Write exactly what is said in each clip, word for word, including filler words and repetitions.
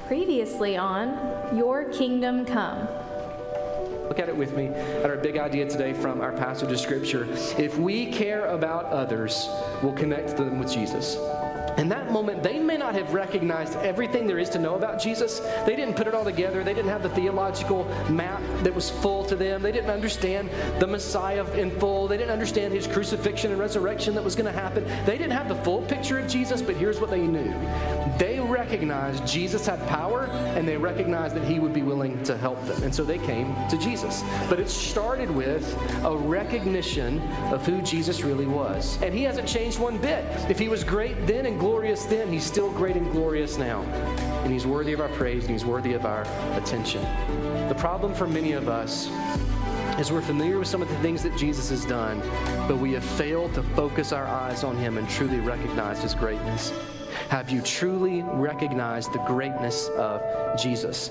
Previously on Your Kingdom Come. Look at it with me at our big idea today from our passage of Scripture. If we care about others, we'll connect them with Jesus. In that moment, they may not have recognized everything there is to know about Jesus. They didn't put it all together. They didn't have the theological map that was full to them. They didn't understand the Messiah in full. They didn't understand his crucifixion and resurrection that was going to happen. They didn't have the full picture of Jesus, but here's what they knew. They recognized Jesus had power, and they recognized that he would be willing to help them. And so they came to Jesus. But it started with a recognition of who Jesus really was. And he hasn't changed one bit. If he was great then and glorious then, he's still great and glorious now. And he's worthy of our praise, and he's worthy of our attention. The problem for many of us is we're familiar with some of the things that Jesus has done, but we have failed to focus our eyes on him and truly recognize his greatness. Have you truly recognized the greatness of Jesus?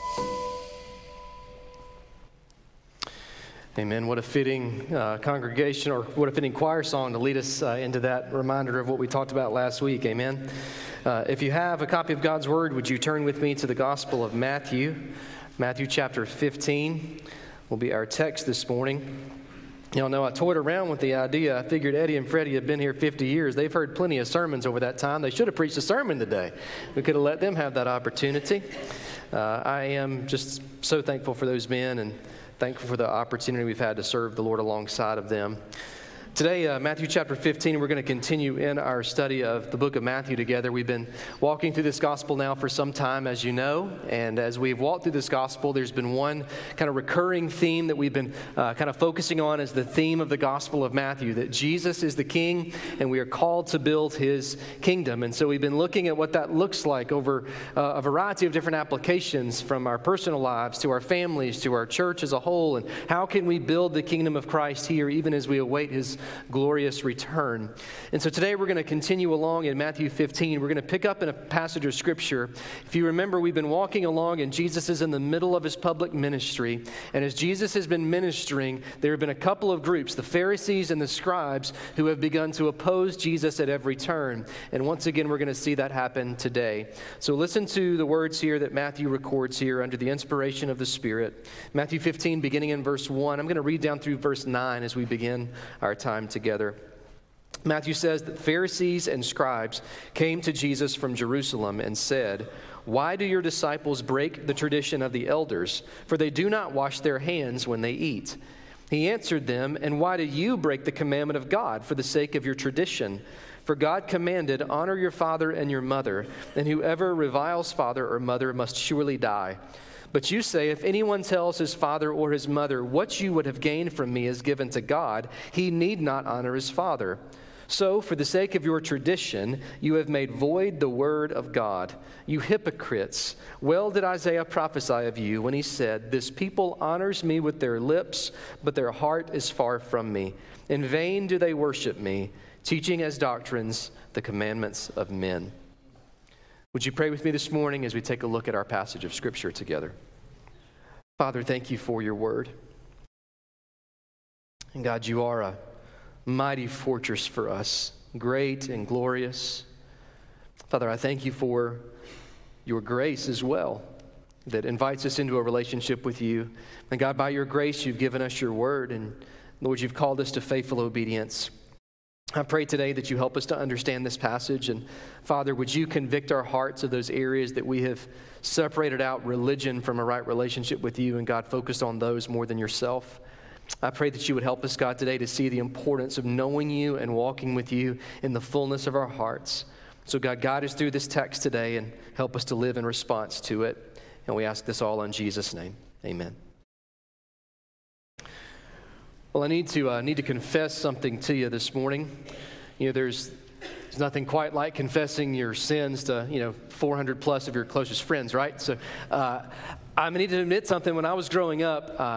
Amen. What a fitting uh, congregation, or what a fitting choir song to lead us uh, into that reminder of what we talked about last week. Amen. Uh, if you have a copy of God's Word, would you turn with me to the Gospel of Matthew? Matthew chapter fifteen will be our text this morning. Y'all know I toyed around with the idea. I figured Eddie and Freddie have been here fifty years. They've heard plenty of sermons over that time. They should have preached a sermon today. We could have let them have that opportunity. Uh, I am just so thankful for those men and thankful for the opportunity we've had to serve the Lord alongside of them. Today, uh, Matthew chapter fifteen, we're going to continue in our study of the book of Matthew together. We've been walking through this gospel now for some time, as you know, and as we've walked through this gospel, there's been one kind of recurring theme that we've been uh, kind of focusing on as the theme of the gospel of Matthew, that Jesus is the king, and we are called to build his kingdom. And so we've been looking at what that looks like over uh, a variety of different applications, from our personal lives to our families to our church as a whole, and how can we build the kingdom of Christ here even as we await his glorious return. And so today we're going to continue along in Matthew fifteen. We're going to pick up in a passage of Scripture. If you remember, we've been walking along and Jesus is in the middle of his public ministry. And as Jesus has been ministering, there have been a couple of groups, the Pharisees and the scribes, who have begun to oppose Jesus at every turn. And once again, we're going to see that happen today. So listen to the words here that Matthew records here under the inspiration of the Spirit. Matthew fifteen, beginning in verse one. I'm going to read down through verse nine as we begin our time together. Matthew says that Pharisees and scribes came to Jesus from Jerusalem and said, "Why do your disciples break the tradition of the elders? For they do not wash their hands when they eat." He answered them, "And why do you break the commandment of God for the sake of your tradition? For God commanded, 'Honor your father and your mother,' and whoever reviles father or mother must surely die. But you say, if anyone tells his father or his mother, 'What you would have gained from me is given to God,' he need not honor his father. So, for the sake of your tradition, you have made void the word of God. You hypocrites, well did Isaiah prophesy of you when he said, 'This people honors me with their lips, but their heart is far from me. In vain do they worship me, teaching as doctrines the commandments of men.'" Would you pray with me this morning as we take a look at our passage of Scripture together? Father, thank you for your word. And God, you are a mighty fortress for us, great and glorious. Father, I thank you for your grace as well, that invites us into a relationship with you. And God, by your grace, you've given us your word, and Lord, you've called us to faithful obedience. I pray today that you help us to understand this passage. And Father, would you convict our hearts of those areas that we have separated out religion from a right relationship with you, and God, focused on those more than yourself. I pray that you would help us, God, today to see the importance of knowing you and walking with you in the fullness of our hearts. So God, guide us through this text today and help us to live in response to it. And we ask this all in Jesus' name. Amen. Well, I need to uh, need to confess something to you this morning. You know, there's there's nothing quite like confessing your sins to, you know, four hundred plus of your closest friends, right? So uh, I need to admit something. When I was growing up, uh,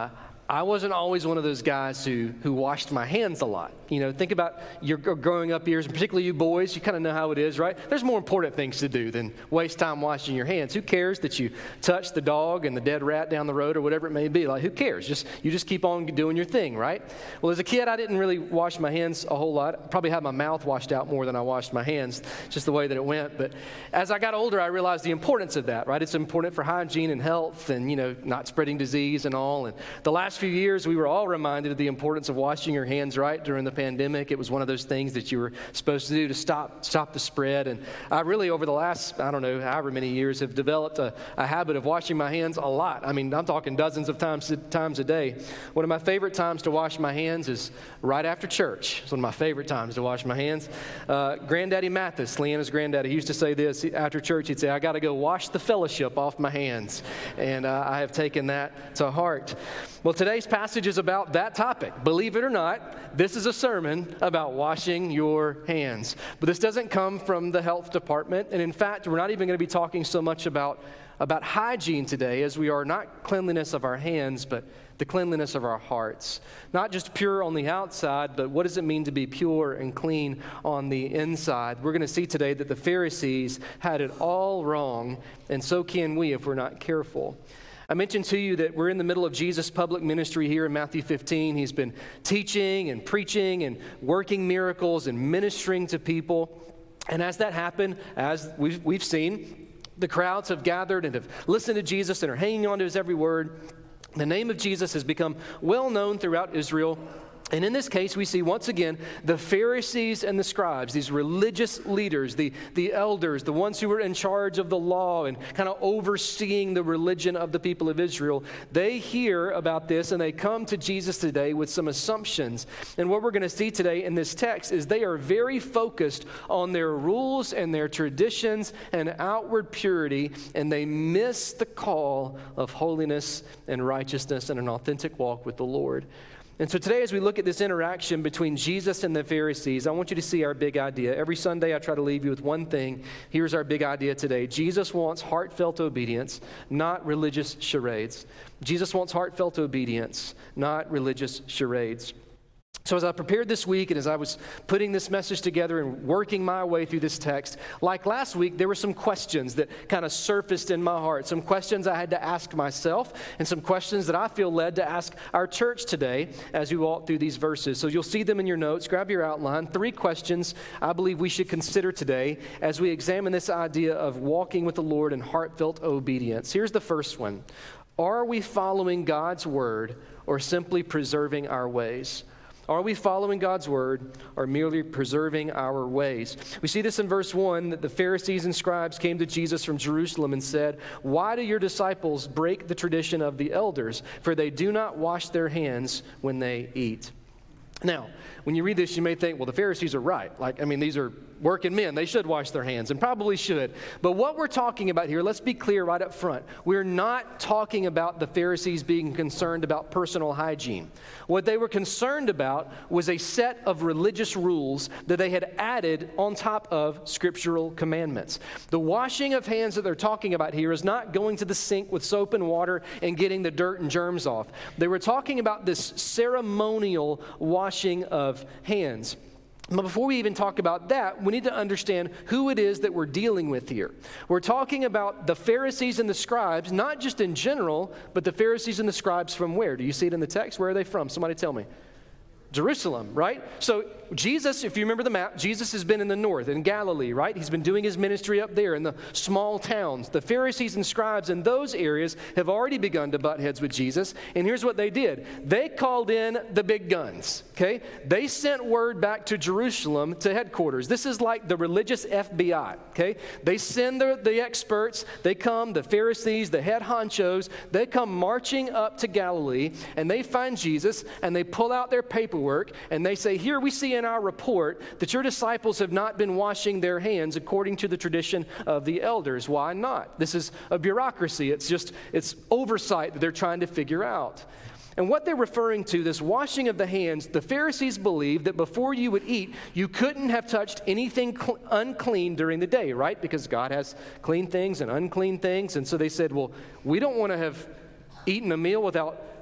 I wasn't always one of those guys who, who washed my hands a lot. You know, think about your growing up years, and particularly you boys, you kind of know how it is, right? There's more important things to do than waste time washing your hands. Who cares that you touch the dog and the dead rat down the road or whatever it may be? Like, who cares? Just you just keep on doing your thing, right? Well, as a kid, I didn't really wash my hands a whole lot. I probably had my mouth washed out more than I washed my hands, just the way that it went. But as I got older, I realized the importance of that, right? It's important for hygiene and health and, you know, not spreading disease and all. And the last few years, we were all reminded of the importance of washing your hands, right? During the pandemic, it was one of those things that you were supposed to do to stop stop the spread. And I really, over the last, I don't know, however many years, have developed a, a habit of washing my hands a lot. I mean, I'm talking dozens of times, times a day. One of my favorite times to wash my hands is right after church. It's one of my favorite times to wash my hands. Uh, Granddaddy Mathis, Leanna's granddaddy, he used to say this after church. He'd say, I got to go wash the fellowship off my hands. And uh, I have taken that to heart. Well, today's passage is about that topic. Believe it or not, this is a sermon about washing your hands. But this doesn't come from the health department. And in fact, we're not even going to be talking so much about, about hygiene today as we are not cleanliness of our hands, but the cleanliness of our hearts. Not just pure on the outside, but what does it mean to be pure and clean on the inside? We're going to see today that the Pharisees had it all wrong, and so can we if we're not careful. I mentioned to you that we're in the middle of Jesus' public ministry here in Matthew fifteen. He's been teaching and preaching and working miracles and ministering to people. And as that happened, as we've, we've seen, the crowds have gathered and have listened to Jesus and are hanging on to his every word. The name of Jesus has become well known throughout Israel. And in this case, we see once again the Pharisees and the scribes, these religious leaders, the, the elders, the ones who were in charge of the law and kind of overseeing the religion of the people of Israel. They hear about this and they come to Jesus today with some assumptions. And what we're going to see today in this text is they are very focused on their rules and their traditions and outward purity, and they miss the call of holiness and righteousness and an authentic walk with the Lord. And so today, as we look at this interaction between Jesus and the Pharisees, I want you to see our big idea. Every Sunday, I try to leave you with one thing. Here's our big idea today. Jesus wants heartfelt obedience, not religious charades. Jesus wants heartfelt obedience, not religious charades. So as I prepared this week and as I was putting this message together and working my way through this text, like last week, there were some questions that kind of surfaced in my heart, some questions I had to ask myself and some questions that I feel led to ask our church today as we walk through these verses. So you'll see them in your notes. Grab your outline. Three questions I believe we should consider today as we examine this idea of walking with the Lord in heartfelt obedience. Here's the first one. Are we following God's word or simply preserving our ways? Are we following God's word or merely preserving our ways? We see this in verse one, that the Pharisees and scribes came to Jesus from Jerusalem and said, "Why do your disciples break the tradition of the elders? For they do not wash their hands when they eat." Now, when you read this, you may think, well, the Pharisees are right. Like, I mean, these are working men. They should wash their hands, and probably should. But what we're talking about here, let's be clear right up front. We're not talking about the Pharisees being concerned about personal hygiene. What they were concerned about was a set of religious rules that they had added on top of scriptural commandments. The washing of hands that they're talking about here is not going to the sink with soap and water and getting the dirt and germs off. They were talking about this ceremonial washing of hands. But before we even talk about that, we need to understand who it is that we're dealing with here. We're talking about the Pharisees and the scribes, not just in general, but the Pharisees and the scribes from where? Do you see it in the text? Where are they from? Somebody tell me. Jerusalem, right? So Jesus, if you remember the map, Jesus has been in the north, in Galilee, right? He's been doing his ministry up there in the small towns. The Pharisees and scribes in those areas have already begun to butt heads with Jesus. And here's what they did. They called in the big guns, okay? They sent word back to Jerusalem to headquarters. This is like the religious F B I, okay? They send the, the experts. They come, the Pharisees, the head honchos. They come marching up to Galilee, and they find Jesus, and they pull out their paperwork. Work, and they say, here we see in our report that your disciples have not been washing their hands according to the tradition of the elders. Why not? This is a bureaucracy. It's just, it's oversight that they're trying to figure out. And what they're referring to, this washing of the hands, the Pharisees believed that before you would eat, you couldn't have touched anything cl- unclean during the day, right? Because God has clean things and unclean things. And so they said, well, we don't want to have eaten a meal without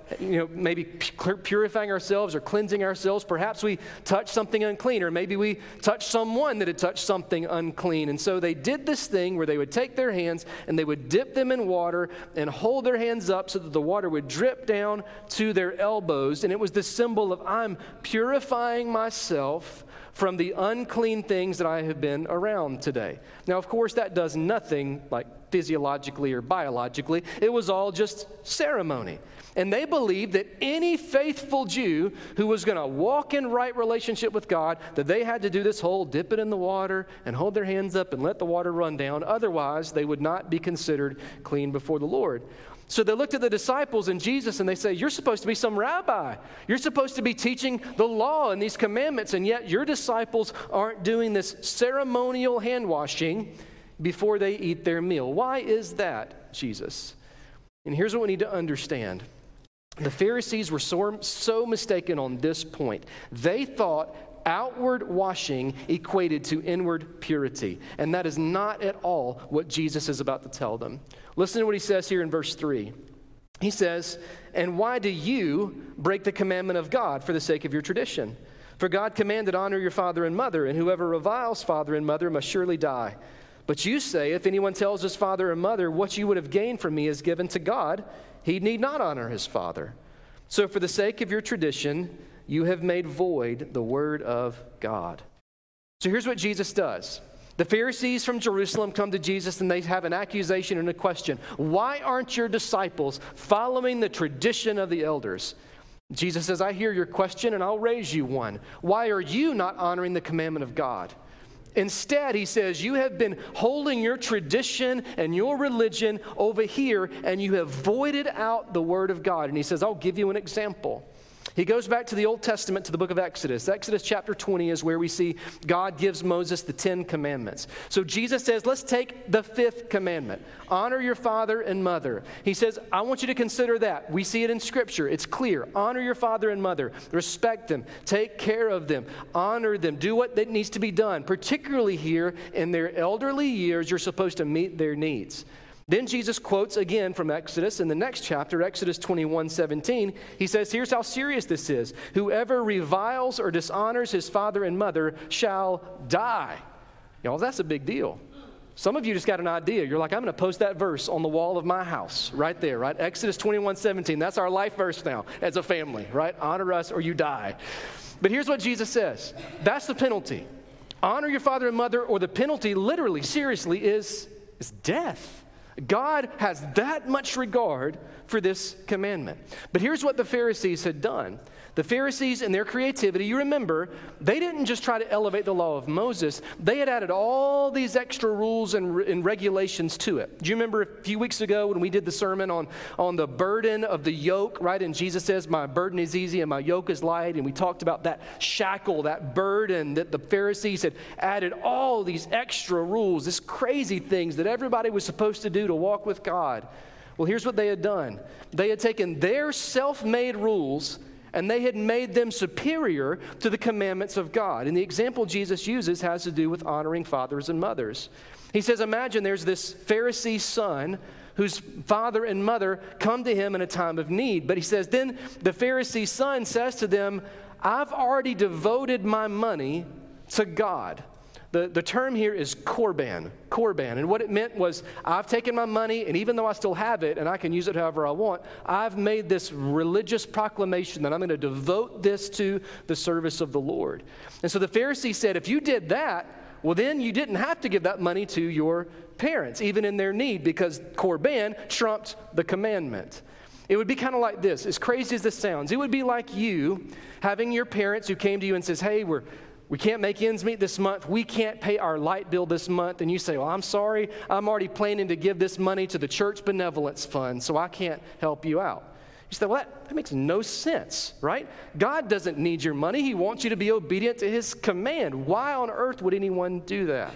you know, maybe purifying ourselves or cleansing ourselves. Perhaps we touched something unclean, or maybe we touched someone that had touched something unclean. And so they did this thing where they would take their hands and they would dip them in water and hold their hands up so that the water would drip down to their elbows. And it was the symbol of, I'm purifying myself from the unclean things that I have been around today. Now, of course, that does nothing like physiologically or biologically. It was all just ceremony. And they believed that any faithful Jew who was going to walk in right relationship with God, that they had to do this whole dip it in the water and hold their hands up and let the water run down. Otherwise, they would not be considered clean before the Lord. So they looked at the disciples and Jesus and they say, you're supposed to be some rabbi. You're supposed to be teaching the law and these commandments, and yet your disciples aren't doing this ceremonial hand washing before they eat their meal. Why is that, Jesus? And here's what we need to understand. The Pharisees were so, so mistaken on this point. They thought outward washing equated to inward purity. And that is not at all what Jesus is about to tell them. Listen to what he says here in verse three. He says, and why do you break the commandment of God for the sake of your tradition? For God commanded, honor your father and mother, and whoever reviles father and mother must surely die. But you say, if anyone tells his father or mother, what you would have gained from me is given to God, he need not honor his father. So for the sake of your tradition, you have made void the word of God. So here's what Jesus does. The Pharisees from Jerusalem come to Jesus and they have an accusation and a question. Why aren't your disciples following the tradition of the elders? Jesus says, I hear your question and I'll raise you one. Why are you not honoring the commandment of God? Instead, he says, you have been holding your tradition and your religion over here and you have voided out the word of God. And he says, I'll give you an example. He goes back to the Old Testament, to the book of Exodus. Exodus chapter twenty is where we see God gives Moses the Ten Commandments. So Jesus says, let's take the fifth commandment. Honor your father and mother. He says, I want you to consider that. We see it in Scripture. It's clear. Honor your father and mother. Respect them. Take care of them. Honor them. Do what that needs to be done. Particularly here in their elderly years, you're supposed to meet their needs. Then Jesus quotes again from Exodus in the next chapter, Exodus twenty-one seventeen. He says, here's how serious this is. Whoever reviles or dishonors his father and mother shall die. Y'all, that's a big deal. Some of you just got an idea. You're like, I'm going to post that verse on the wall of my house right there, right? Exodus twenty-one seventeen. That's our life verse now as a family, right? Honor us or you die. But here's what Jesus says. That's the penalty. Honor your father and mother, or the penalty literally, seriously, is, is death. God has that much regard for this commandment. But here's what the Pharisees had done. The Pharisees, in their creativity, you remember, they didn't just try to elevate the law of Moses. They had added all these extra rules and, and regulations to it. Do you remember a few weeks ago when we did the sermon on, on the burden of the yoke, right? And Jesus says, my burden is easy and my yoke is light. And we talked about that shackle, that burden that the Pharisees had added all these extra rules, these crazy things that everybody was supposed to do to walk with God. Well, here's what they had done. They had taken their self-made rules and they had made them superior to the commandments of God. And the example Jesus uses has to do with honoring fathers and mothers. He says, imagine there's this Pharisee son whose father and mother come to him in a time of need. But he says, then the Pharisee son says to them, I've already devoted my money to God. The, the term here is korban, korban. And what it meant was, I've taken my money, and even though I still have it, and I can use it however I want, I've made this religious proclamation that I'm going to devote this to the service of the Lord. And so the Pharisee said, if you did that, well, then you didn't have to give that money to your parents, even in their need, because korban trumped the commandment. It would be kind of like this. As crazy as this sounds, it would be like you having your parents who came to you and says, hey, we're We can't make ends meet this month. We can't pay our light bill this month. And you say, well, I'm sorry. I'm already planning to give this money to the church benevolence fund, so I can't help you out. You say, well, that, that makes no sense, right? God doesn't need your money. He wants you to be obedient to his command. Why on earth would anyone do that?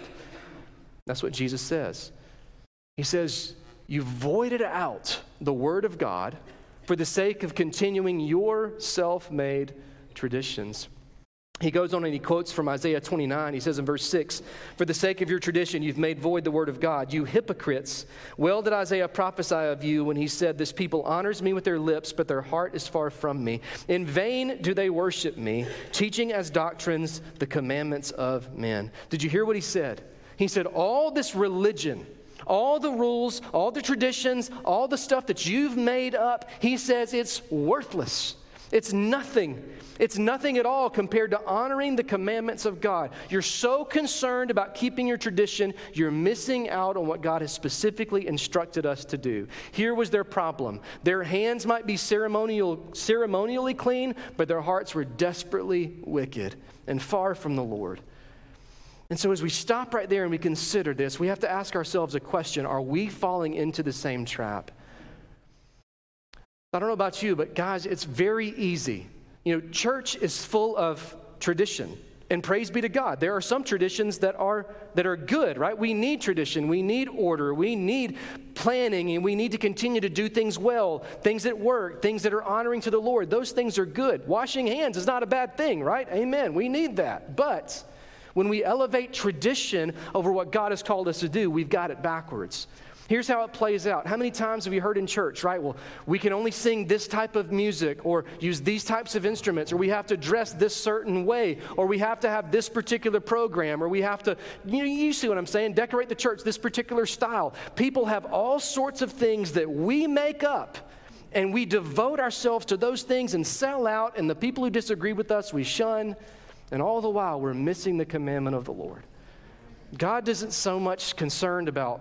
That's what Jesus says. He says, you voided out the word of God for the sake of continuing your self-made traditions. He goes on and he quotes from Isaiah twenty-nine. He says in verse six, "For the sake of your tradition, you've made void the word of God. You hypocrites, well did Isaiah prophesy of you when he said, 'This people honors me with their lips, but their heart is far from me. In vain do they worship me, teaching as doctrines the commandments of men.'" Did you hear what he said? He said, all this religion, all the rules, all the traditions, all the stuff that you've made up, he says it's worthless. It's nothing. It's nothing at all compared to honoring the commandments of God. You're so concerned about keeping your tradition, you're missing out on what God has specifically instructed us to do. Here was their problem. Their hands might be ceremonial, ceremonially clean, but their hearts were desperately wicked and far from the Lord. And so as we stop right there and we consider this, we have to ask ourselves a question. Are we falling into the same trap? I don't know about you, but guys, it's very easy. You know, church is full of tradition, and praise be to God. There are some traditions that are that are good, right? We need tradition, we need order, we need planning, and we need to continue to do things well, things that work, things that are honoring to the Lord. Those things are good. Washing hands is not a bad thing, right? Amen. We need that. But when we elevate tradition over what God has called us to do, we've got it backwards. Here's how it plays out. How many times have you heard in church, right? Well, we can only sing this type of music or use these types of instruments, or we have to dress this certain way, or we have to have this particular program, or we have to, you know, you see what I'm saying, decorate the church this particular style. People have all sorts of things that we make up, and we devote ourselves to those things and sell out, and the people who disagree with us, we shun, and all the while we're missing the commandment of the Lord. God isn't so much concerned about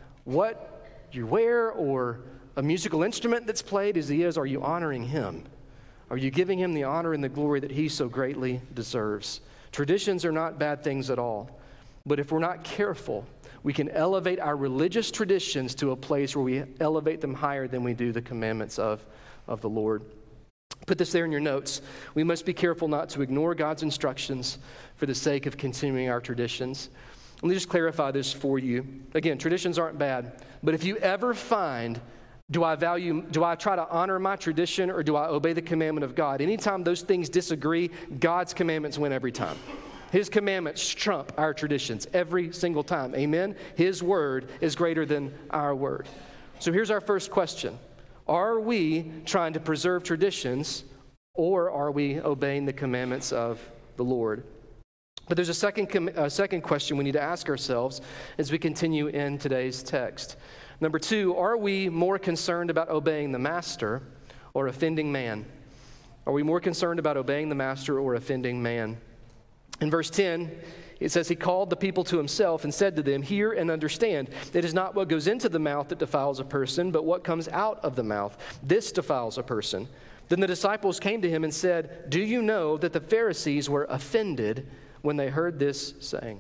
what you wear or a musical instrument that's played as he is, are you honoring him? Are you giving him the honor and the glory that he so greatly deserves? Traditions are not bad things at all, but if we're not careful, we can elevate our religious traditions to a place where we elevate them higher than we do the commandments of, of the Lord. Put this there in your notes. We must be careful not to ignore God's instructions for the sake of continuing our traditions. Let me just clarify this for you. Again, traditions aren't bad, but if you ever find, do I value, do I try to honor my tradition or do I obey the commandment of God? Anytime those things disagree, God's commandments win every time. His commandments trump our traditions every single time. Amen? His word is greater than our word. So here's our first question. Are we trying to preserve traditions, or are we obeying the commandments of the Lord? But there's a second, a second question we need to ask ourselves as we continue in today's text. Number two, are we more concerned about obeying the master or offending man? Are we more concerned about obeying the master or offending man? In verse ten, it says, he called the people to himself and said to them, hear and understand. It is not what goes into the mouth that defiles a person, but what comes out of the mouth. This defiles a person. Then the disciples came to him and said, do you know that the Pharisees were offended when they heard this saying?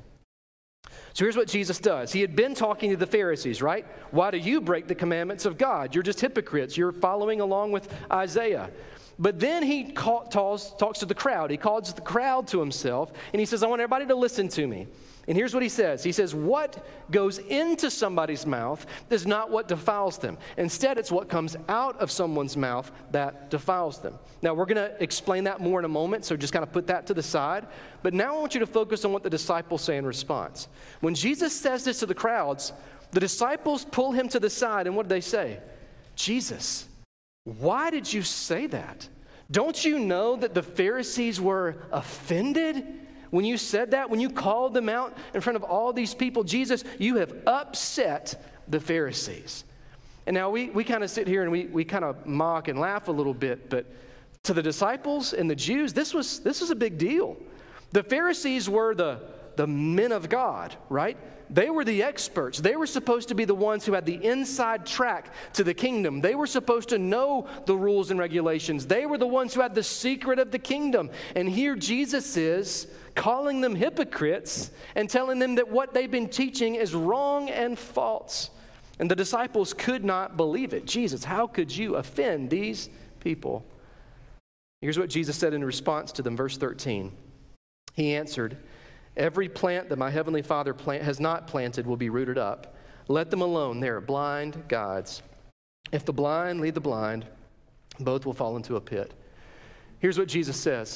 So here's what Jesus does. He had been talking to the Pharisees, right? Why do you break the commandments of God? You're just hypocrites. You're following along with Isaiah. But then he call, talks, talks to the crowd. He calls the crowd to himself, and he says, I want everybody to listen to me. And here's what he says. He says, what goes into somebody's mouth is not what defiles them. Instead, it's what comes out of someone's mouth that defiles them. Now, we're going to explain that more in a moment, so just kind of put that to the side. But now I want you to focus on what the disciples say in response. When Jesus says this to the crowds, the disciples pull him to the side, and what do they say? Jesus, why did you say that? Don't you know that the Pharisees were offended when you said that? When you called them out in front of all these people? Jesus, you have upset the Pharisees. And now we, we kind of sit here and we, we kind of mock and laugh a little bit, but to the disciples and the Jews, this was this was a big deal. The Pharisees were the, the men of God, right? They were the experts. They were supposed to be the ones who had the inside track to the kingdom. They were supposed to know the rules and regulations. They were the ones who had the secret of the kingdom. And here Jesus is calling them hypocrites and telling them that what they've been teaching is wrong and false. And the disciples could not believe it. Jesus, how could you offend these people? Here's what Jesus said in response to them, verse thirteen. He answered, every plant that my heavenly Father plant, has not planted will be rooted up. Let them alone. They are blind guides. If the blind lead the blind, both will fall into a pit. Here's what Jesus says.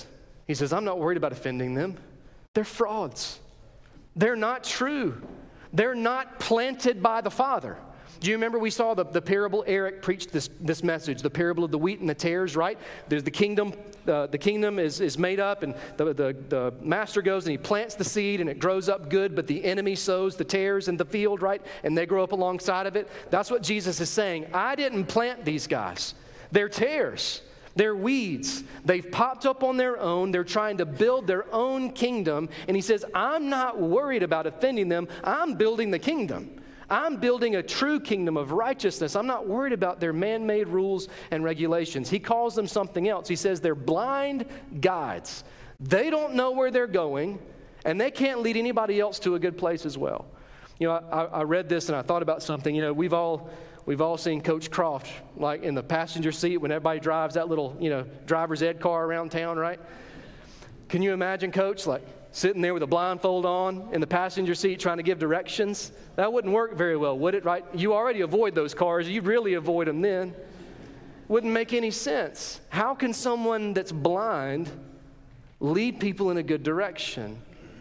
He says, I'm not worried about offending them. They're frauds. They're not true. They're not planted by the Father. Do you remember we saw the, the parable? Eric preached this, this message, the parable of the wheat and the tares, right? There's the kingdom, uh, the kingdom is, is made up, and the, the, the master goes and he plants the seed and it grows up good, but the enemy sows the tares in the field, right? And they grow up alongside of it. That's what Jesus is saying. I didn't plant these guys. They're tares. They're weeds. They've popped up on their own. They're trying to build their own kingdom. And he says, I'm not worried about offending them. I'm building the kingdom. I'm building a true kingdom of righteousness. I'm not worried about their man-made rules and regulations. He calls them something else. He says they're blind guides. They don't know where they're going, and they can't lead anybody else to a good place as well. You know, I, I read this and I thought about something. You know, we've all we've all seen Coach Croft, like in the passenger seat when everybody drives that little, you know, driver's ed car around town, right? Can you imagine Coach, like, sitting there with a blindfold on in the passenger seat trying to give directions? That wouldn't work very well, would it, right? You already avoid those cars. You really avoid them then. Wouldn't make any sense. How can someone that's blind lead people in a good direction?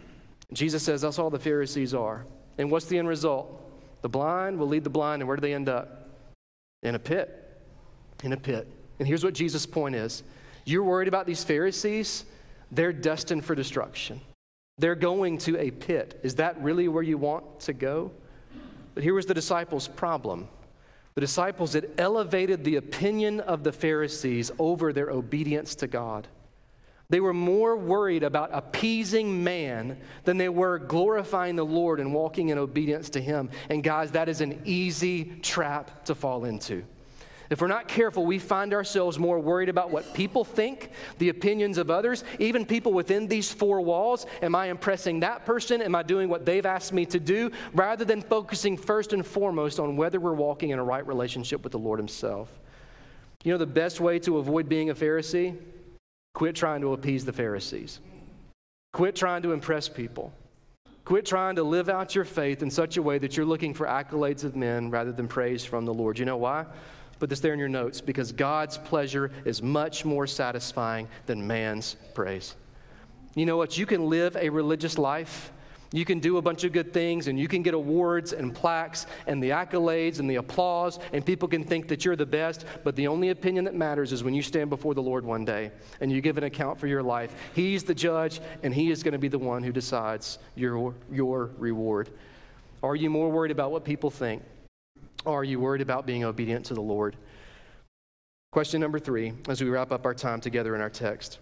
Jesus says that's all the Pharisees are. And what's the end result? The blind will lead the blind, and where do they end up? In a pit. In a pit. And here's what Jesus' point is. You're worried about these Pharisees? They're destined for destruction. They're going to a pit. Is that really where you want to go? But here was the disciples' problem. The disciples had elevated the opinion of the Pharisees over their obedience to God. They were more worried about appeasing man than they were glorifying the Lord and walking in obedience to Him. And guys, that is an easy trap to fall into. If we're not careful, we find ourselves more worried about what people think, the opinions of others, even people within these four walls. Am I impressing that person? Am I doing what they've asked me to do? Rather than focusing first and foremost on whether we're walking in a right relationship with the Lord Himself. You know the best way to avoid being a Pharisee? Quit trying to appease the Pharisees. Quit trying to impress people. Quit trying to live out your faith in such a way that you're looking for accolades of men rather than praise from the Lord. You know why? Put this there in your notes, because God's pleasure is much more satisfying than man's praise. You know what? You can live a religious life. You can do a bunch of good things, and you can get awards and plaques and the accolades and the applause, and people can think that you're the best, but the only opinion that matters is when you stand before the Lord one day and you give an account for your life. He's the judge, and He is going to be the one who decides your, your reward. Are you more worried about what people think? Or are you worried about being obedient to the Lord? Question number three, as we wrap up our time together in our text.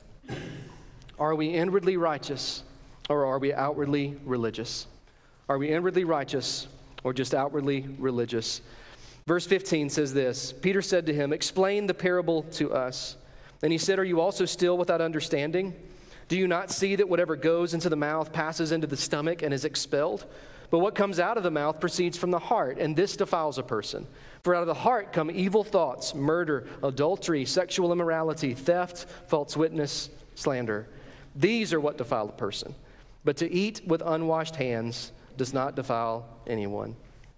Are we inwardly righteous, or are we outwardly religious? Are we inwardly righteous, or just outwardly religious? Verse fifteen says this, Peter said to him, explain the parable to us. And he said, are you also still without understanding? Do you not see that whatever goes into the mouth passes into the stomach and is expelled? But what comes out of the mouth proceeds from the heart, and this defiles a person. For out of the heart come evil thoughts, murder, adultery, sexual immorality, theft, false witness, slander. These are what defile a person. But to eat with unwashed hands does not defile anyone.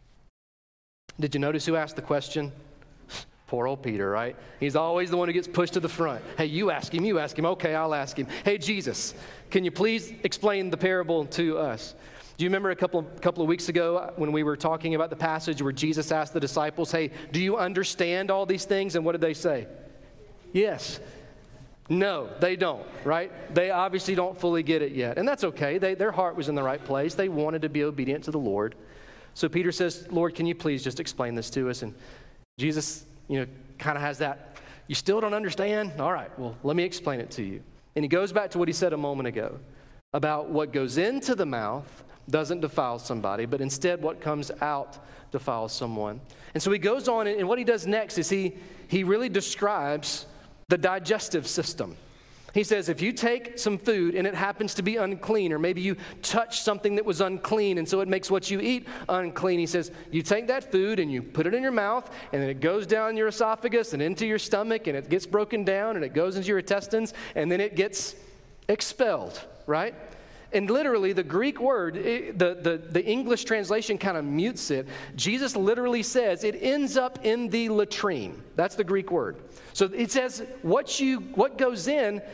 Did you notice who asked the question? Poor old Peter, right? He's always the one who gets pushed to the front. Hey, you ask him, you ask him. Okay, I'll ask him. Hey, Jesus, can you please explain the parable to us? Do you remember a couple of, couple of weeks ago when we were talking about the passage where Jesus asked the disciples, hey, do you understand all these things? And what did they say? Yes. No, they don't, right? They obviously don't fully get it yet. And that's okay. They, their heart was in the right place. They wanted to be obedient to the Lord. So Peter says, Lord, can you please just explain this to us? And Jesus, you know, kind of has that, you still don't understand? All right, well, let me explain it to you. And he goes back to what he said a moment ago about what goes into the mouth doesn't defile somebody, but instead what comes out defiles someone. And so he goes on, and what he does next is he he really describes the digestive system. He says, if you take some food and it happens to be unclean, or maybe you touch something that was unclean and so it makes what you eat unclean, he says, you take that food and you put it in your mouth, and then it goes down your esophagus and into your stomach, and it gets broken down and it goes into your intestines, and then it gets expelled, right? And literally, the Greek word, it, the, the, the English translation kind of mutes it. Jesus literally says it ends up in the latrine. That's the Greek word. So it says what you what goes in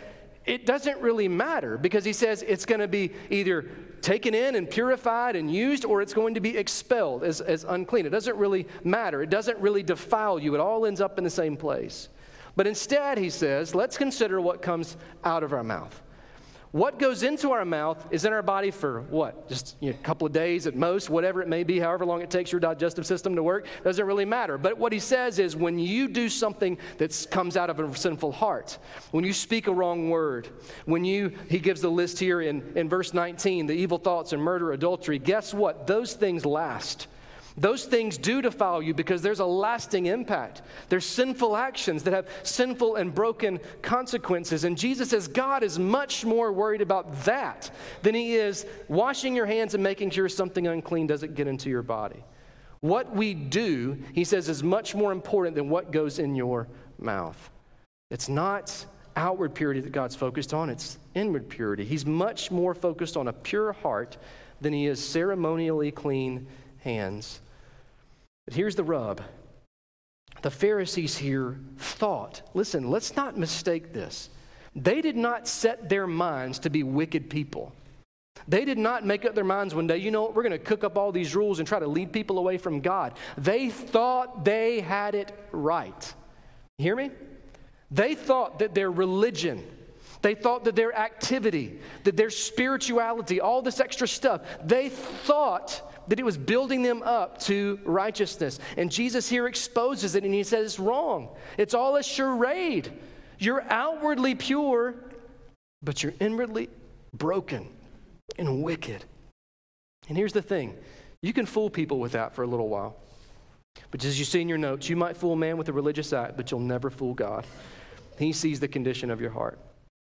it doesn't really matter, because he says it's going to be either taken in and purified and used, or it's going to be expelled as, as unclean. It doesn't really matter. It doesn't really defile you. It all ends up in the same place. But instead, he says, let's consider what comes out of our mouth. What goes into our mouth is in our body for what? Just you know, a couple of days at most, whatever it may be, however long it takes your digestive system to work, doesn't really matter. But what he says is when you do something that comes out of a sinful heart, when you speak a wrong word, when you, he gives the list here in, in verse nineteen, the evil thoughts and murder, adultery, guess what? Those things last. Those things do defile you because there's a lasting impact. There's sinful actions that have sinful and broken consequences. And Jesus says God is much more worried about that than he is washing your hands and making sure something unclean doesn't get into your body. What we do, he says, is much more important than what goes in your mouth. It's not outward purity that God's focused on, it's inward purity. He's much more focused on a pure heart than he is ceremonially clean hands. But here's the rub. The Pharisees here thought, listen, let's not mistake this. They did not set their minds to be wicked people. They did not make up their minds one day, you know what, we're going to cook up all these rules and try to lead people away from God. They thought they had it right. You hear me? They thought that their religion, they thought that their activity, that their spirituality, all this extra stuff, they thought that it was building them up to righteousness. And Jesus here exposes it, and he says it's wrong. It's all a charade. You're outwardly pure, but you're inwardly broken and wicked. And here's the thing. You can fool people with that for a little while. But as you see in your notes, you might fool a man with a religious act, but you'll never fool God. He sees the condition of your heart.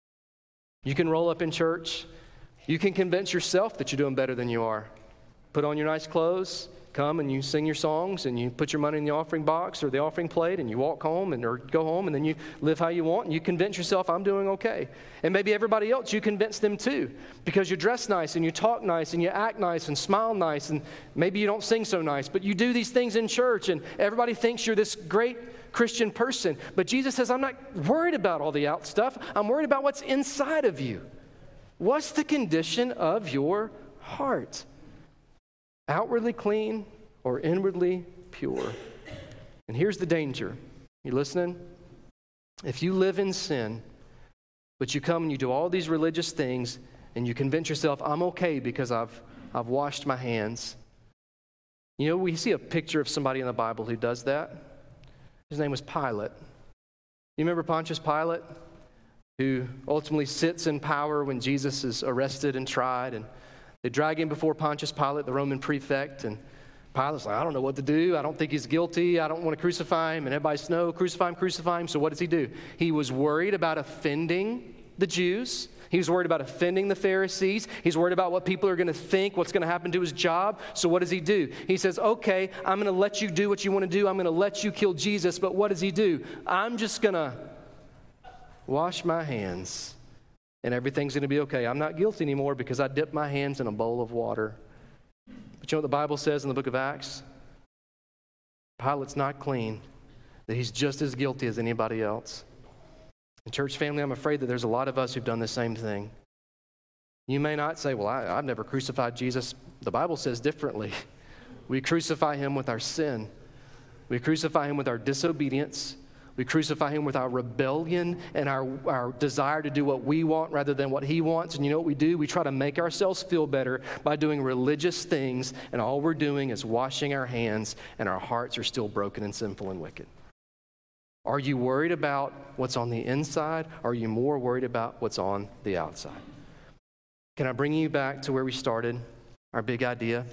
You can roll up in church. You can convince yourself that you're doing better than you are. Put on your nice clothes, come and you sing your songs, and you put your money in the offering box or the offering plate, and you walk home and or go home, and then you live how you want, and you convince yourself, I'm doing okay. And maybe everybody else, you convince them too, because you dress nice, and you talk nice, and you act nice, and smile nice, and maybe you don't sing so nice, but you do these things in church, and everybody thinks you're this great Christian person. But Jesus says, I'm not worried about all the out stuff. I'm worried about what's inside of you. What's the condition of your heart? Outwardly clean or inwardly pure? And here's the danger. You listening? If you live in sin, but you come and you do all these religious things and you convince yourself, I'm okay because I've, I've washed my hands. You know, we see a picture of somebody in the Bible who does that. His name was Pilate. You remember Pontius Pilate, who ultimately sits in power when Jesus is arrested and tried, and they drag him before Pontius Pilate, the Roman prefect, and Pilate's like, I don't know what to do. I don't think he's guilty. I don't want to crucify him. And everybody says, no, crucify him, crucify him. So what does he do? He was worried about offending the Jews. He was worried about offending the Pharisees. He's worried about what people are going to think, what's going to happen to his job. So what does he do? He says, okay, I'm going to let you do what you want to do. I'm going to let you kill Jesus. But what does he do? I'm just going to wash my hands, and everything's going to be okay. I'm not guilty anymore because I dipped my hands in a bowl of water. But you know what the Bible says in the book of Acts? Pilate's not clean, that he's just as guilty as anybody else. And church family, I'm afraid that there's a lot of us who've done the same thing. You may not say, well, I, I've never crucified Jesus. The Bible says differently. We crucify him with our sin. We crucify him with our disobedience. We crucify him with our rebellion and our, our desire to do what we want rather than what he wants. And you know what we do? We try to make ourselves feel better by doing religious things, and all we're doing is washing our hands, and our hearts are still broken and sinful and wicked. Are you worried about what's on the inside, or are you more worried about what's on the outside? Can I bring you back to where we started, our big idea?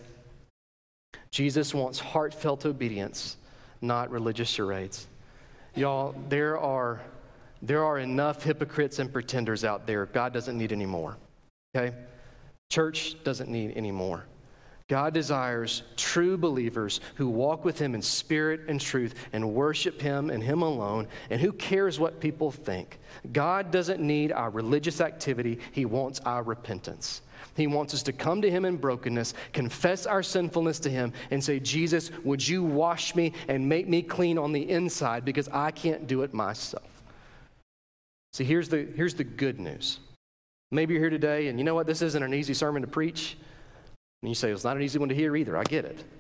Jesus wants heartfelt obedience, not religious charades. Y'all, there are, there are enough hypocrites and pretenders out there. God doesn't need any more, okay? Church doesn't need any more. God desires true believers who walk with him in spirit and truth and worship him and him alone, and who cares what people think. God doesn't need our religious activity. He wants our repentance. He wants us to come to him in brokenness, confess our sinfulness to him, and say, Jesus, would you wash me and make me clean on the inside because I can't do it myself. See, here's the, here's the good news. Maybe you're here today, and you know what? This isn't an easy sermon to preach. And you say, well, it's not an easy one to hear either. I get it.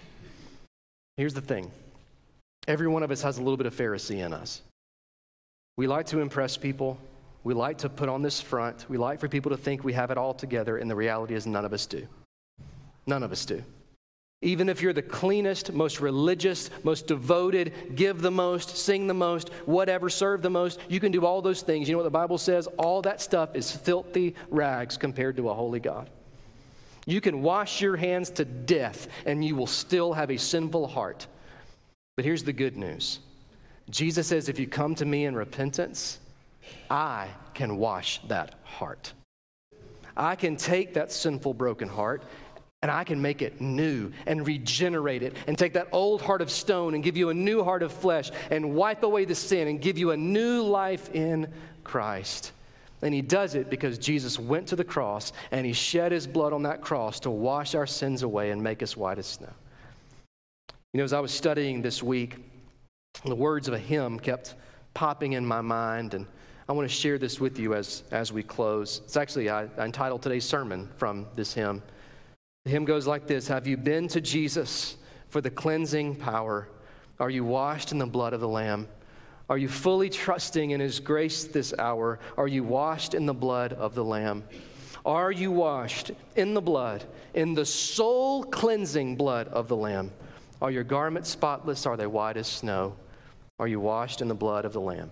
Here's the thing. Every one of us has a little bit of Pharisee in us. We like to impress people. We like to put on this front. We like for people to think we have it all together, and the reality is none of us do. None of us do. Even if you're the cleanest, most religious, most devoted, give the most, sing the most, whatever, serve the most, you can do all those things. You know what the Bible says? All that stuff is filthy rags compared to a holy God. You can wash your hands to death, and you will still have a sinful heart. But here's the good news. Jesus says, if you come to me in repentance, I can wash that heart. I can take that sinful, broken heart, and I can make it new and regenerate it and take that old heart of stone and give you a new heart of flesh and wipe away the sin and give you a new life in Christ. And he does it because Jesus went to the cross and he shed his blood on that cross to wash our sins away and make us white as snow. You know, as I was studying this week, the words of a hymn kept popping in my mind, and I want to share this with you as, as we close. It's actually, I, I entitled today's sermon from this hymn. The hymn goes like this: have you been to Jesus for the cleansing power? Are you washed in the blood of the Lamb? Are you fully trusting in his grace this hour? Are you washed in the blood of the Lamb? Are you washed in the blood, in the soul cleansing blood of the Lamb? Are your garments spotless? Are they white as snow? Are you washed in the blood of the Lamb?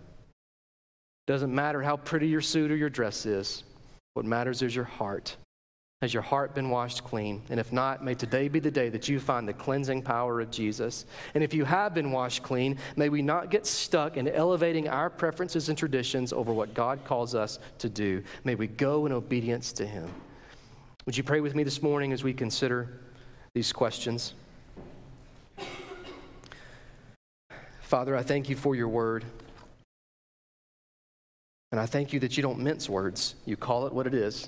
Doesn't matter how pretty your suit or your dress is. What matters is your heart. Has your heart been washed clean? And if not, may today be the day that you find the cleansing power of Jesus. And if you have been washed clean, may we not get stuck in elevating our preferences and traditions over what God calls us to do. May we go in obedience to him. Would you pray with me this morning as we consider these questions? Father, I thank you for your word. And I thank you that you don't mince words. You call it what it is.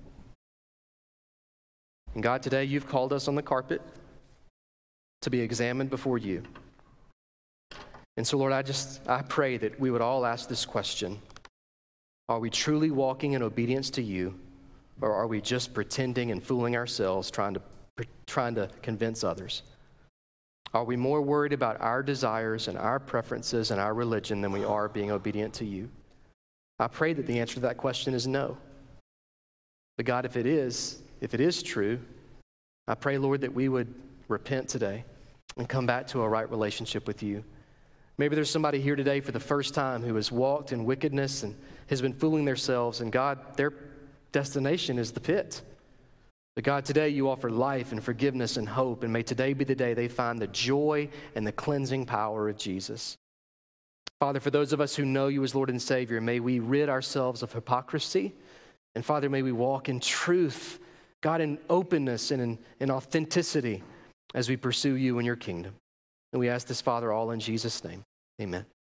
And God, today you've called us on the carpet to be examined before you. And so, Lord, I just, I pray that we would all ask this question. Are we truly walking in obedience to you, or are we just pretending and fooling ourselves, trying to, trying to convince others? Are we more worried about our desires and our preferences and our religion than we are being obedient to you? I pray that the answer to that question is no. But God, if it is, if it is true, I pray, Lord, that we would repent today and come back to a right relationship with you. Maybe there's somebody here today for the first time who has walked in wickedness and has been fooling themselves, and God, their destination is the pit. But God, today you offer life and forgiveness and hope, and may today be the day they find the joy and the cleansing power of Jesus. Father, for those of us who know you as Lord and Savior, may we rid ourselves of hypocrisy. And Father, may we walk in truth, God, in openness and in, in authenticity as we pursue you and your kingdom. And we ask this, Father, all in Jesus' name. Amen.